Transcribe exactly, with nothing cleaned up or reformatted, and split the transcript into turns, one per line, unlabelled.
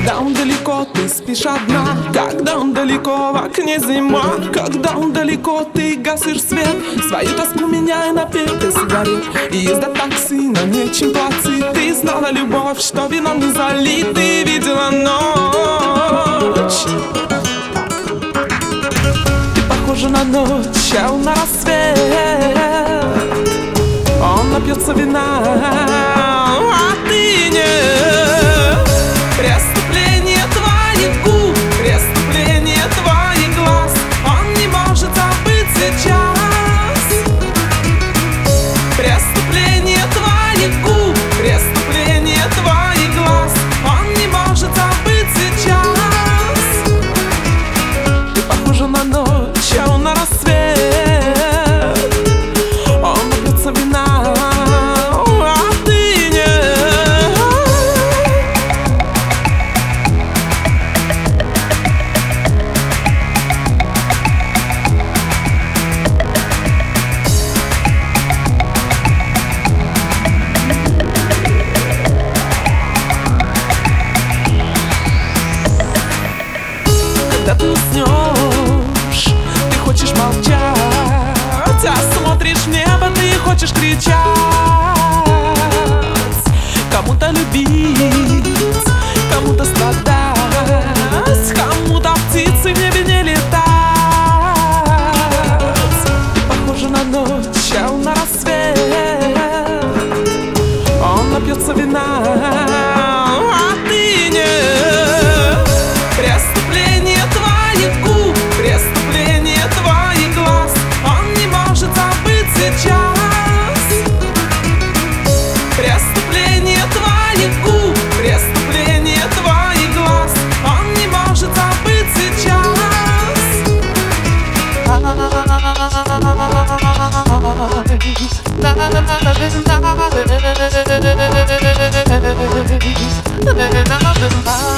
Когда он далеко, ты спишь одна. Когда он далеко, в окне зима. Когда он далеко, ты гасишь свет. Свою тоску меняя на пепел сигарет. И езда такси, но нечем платить. Ты знала любовь, что вином не залит. Ты видела ночь. Ты похожа на ночь, а он на рассвет. Он напьется вина, а ты нет. Преступление твоих губ, преступление твоих глаз. Он не может забыть сейчас. Преступление твоих губ, преступление твоих глаз. Он не может забыть сейчас. Ты похожа на ночь, а он на рассвет. Он напьется вина. Когда ты уснешь, ты хочешь молчать, а смотришь в небо, ты хочешь кричать. Кому-то любить, кому-то страдать, кому-то птицы в небе не летать. Ты похожа на ночь, а он на рассвет. Он напьется вина, а ты нет. Преступление твоих губ, преступление твоих глаз. Он не может забыть сейчас. Преступление твоих губ, преступление твоих глаз. Он не может забыть сейчас. Love is